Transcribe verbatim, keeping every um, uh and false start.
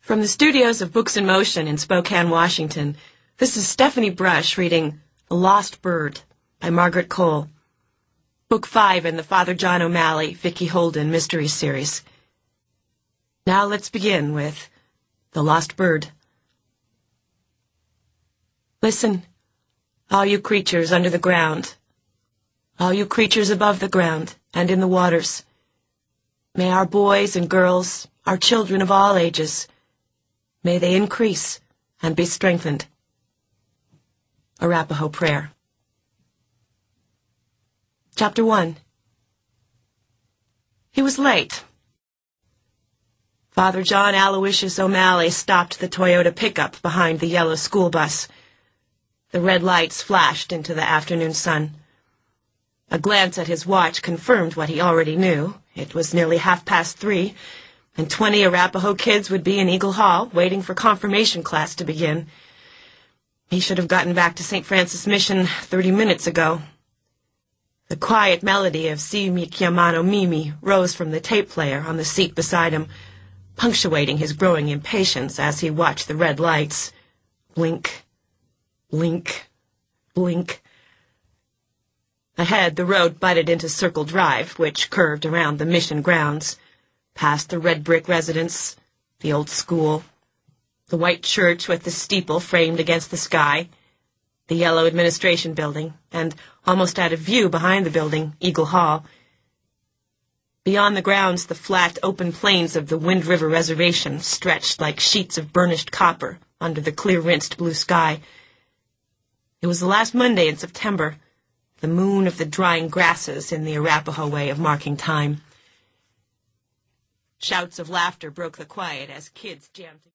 From the studios of Books in Motion in Spokane, Washington, this is Stephanie Brush reading The Lost Bird by Margaret Cole. Book five in the Father John O'Malley, Vicki Holden mystery series. Now let's begin with The Lost Bird. Listen, all you creatures under the ground, all you creatures above the ground and in the waters. May our boys and girls, our children of all ages, may they increase and be strengthened. Arapaho Prayer. Chapter one. He was late. Father John Aloysius O'Malley stopped the Toyota pickup behind the yellow school bus. The red lights flashed into the afternoon sun. A glance at his watch confirmed what he already knew. It was nearly half past three, and twenty Arapaho kids would be in Eagle Hall waiting for confirmation class to begin. He should have gotten back to Saint Francis Mission thirty minutes ago. The quiet melody of Si Mi Chiamano Mimi rose from the tape player on the seat beside him, punctuating his growing impatience as he watched the red lights. Blink, blink, blink. Ahead, the road butted into Circle Drive, which curved around the mission grounds, past the red brick residence, the old school, the white church with the steeple framed against the sky, the yellow administration building, and, almost out of view behind the building, Eagle Hall. Beyond the grounds, the flat, open plains of the Wind River Reservation stretched like sheets of burnished copper under the clear-rinsed blue sky. It was the last Monday in September, the moon of the drying grasses in the Arapaho way of marking time. Shouts of laughter broke the quiet as kids jammed together.